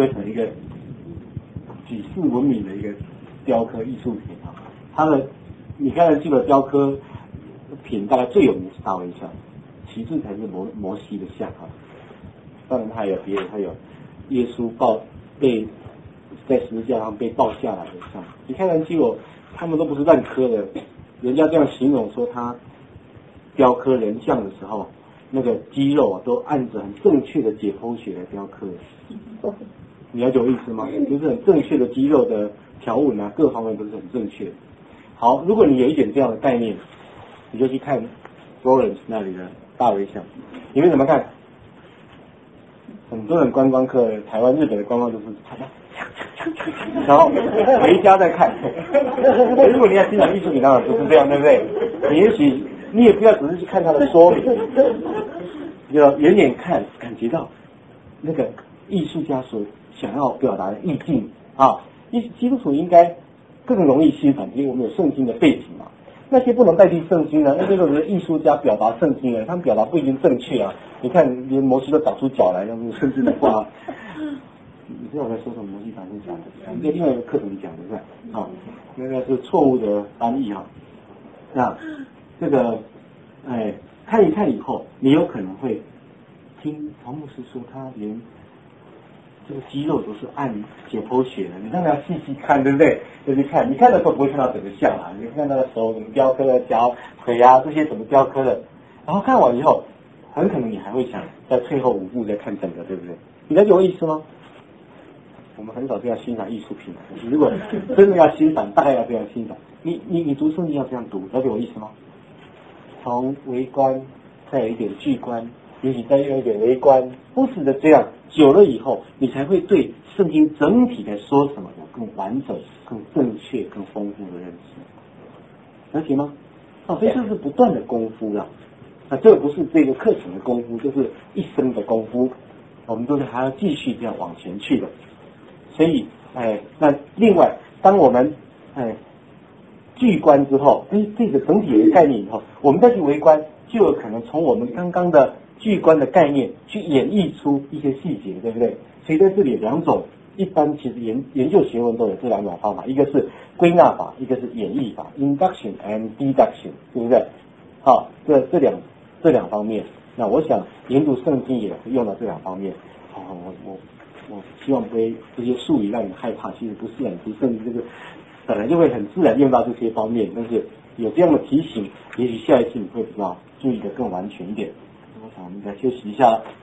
刻成一个举世闻名的一个雕刻艺术品啊。它的你看得记得雕刻品大概最有名是大卫像，其次才是摩西的像啊。当然还有别的，还有耶稣被在十字架上被抱下来的像。你看得记得他们都不是乱刻的，人家这样形容说他雕刻人像的时候，那个肌肉啊都按着很正确的解剖学来雕刻。你了解我意思吗？就是很正确的肌肉的条纹啊，各方面都是很正确的。好，如果你有一点这样的概念，你就去看 Florence 那里的大卫像，你会怎么看？很多人观光客，台湾、日本的观光都是然后回家再看。如果你要欣赏艺术品，当然不是这样，对不对？你也许你也不要只是去看它的说明，就远远看，感觉到那个艺术家所想要表达的意境啊。基督徒应该更容易欣赏，因为我们有圣经的背景嘛。那些不能代替圣经的，那些都是艺术家表达圣经的，他们表达不一定正确啊。你看，连摩西都找出脚来，那是圣经的话。你知道我在说什么？摩西长是讲的，我们在另外一个课程讲的是啊，那个是错误的翻译啊。那这个看一看以后，你有可能会听黄牧师说，他连这个肌肉都是按解剖学的，你让他细细看，对不对？就去看，你看的时候不会看到整个像啊，你看他的手怎么雕刻的，脚、腿啊这些怎么雕刻的，然后看完以后，很可能你还会想在退后5步再看整个，对不对？你了解我意思吗？我们很少这样欣赏艺术品，如果真的要欣赏，大概要这样欣赏。你读圣经要这样读，了解我意思吗？从微观，再有一点巨观，也许再有一点微观，不时的这样，久了以后，你才会对圣经整体在说什么有更完整、更正确、更丰富的认识，了解吗？所以这是不断的功夫啦。这个不是这个课程的功夫，就是一生的功夫，我们都是还要继续这样往前去的。所以，那另外，当我们巨观之后，这个整体的概念以后，我们再去微观，就有可能从我们刚刚的巨观的概念去演绎出一些细节，对不对？所以在这里有2种，一般其实研究学问都有这2种方法，一个是归纳法，一个是演绎法 ，induction and deduction， 对不对？好，这两方面，那我想研读圣经也会用到这2方面。我希望不会这些术语让你害怕，其实不是很，甚至这个本来就会很自然用到这些方面，但是有这样的提醒，也许下一次你会比较注意的更完全一点。我想我们再休息一下。